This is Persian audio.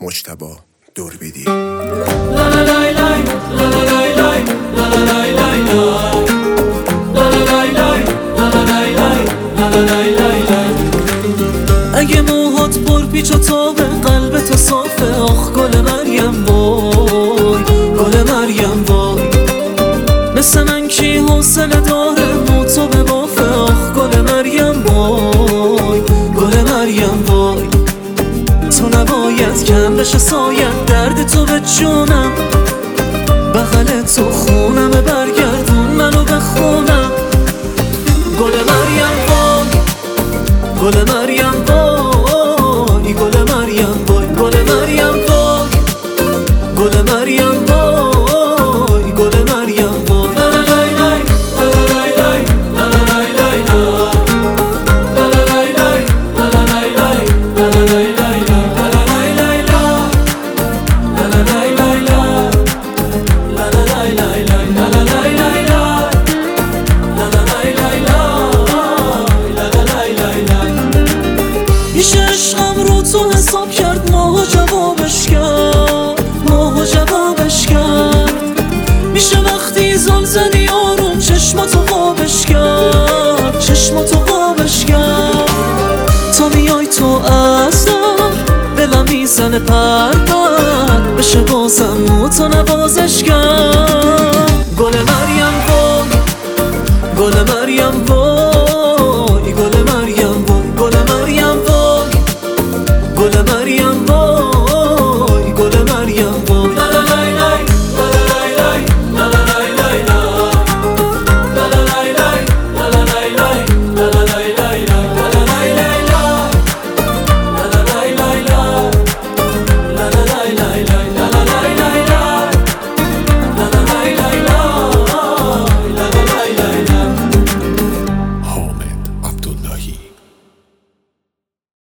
مجتبی دوربیدی. اگه موهات پر پیچ و تابه قلب تو صافه، آخ گل مریم وای، گل مریم وای. مثل من کی حوصله داره مو تو به بافه، آخ گل مریم وای، گل مریم وای. تو نباید کم بشه سایت درد تو به جونم، بغل تو خونم برگردون منو بخونم. گل مریم وای، گل مریم وای، گل مریم وای، گل مریم وای، گل مریم وای، گل مریم وای. میشه عشقم رو تو حساب کرد، ماهو جوابش کرد، ماهو جوابش کرد. میشه وقتی زل زدی آروم چشماتو خوابش کرد، چشماتو خوابش کرد. تا میای تو اصلا دلم میزنه پر پر، بشه بازم تو نوازش کرد. گل مریم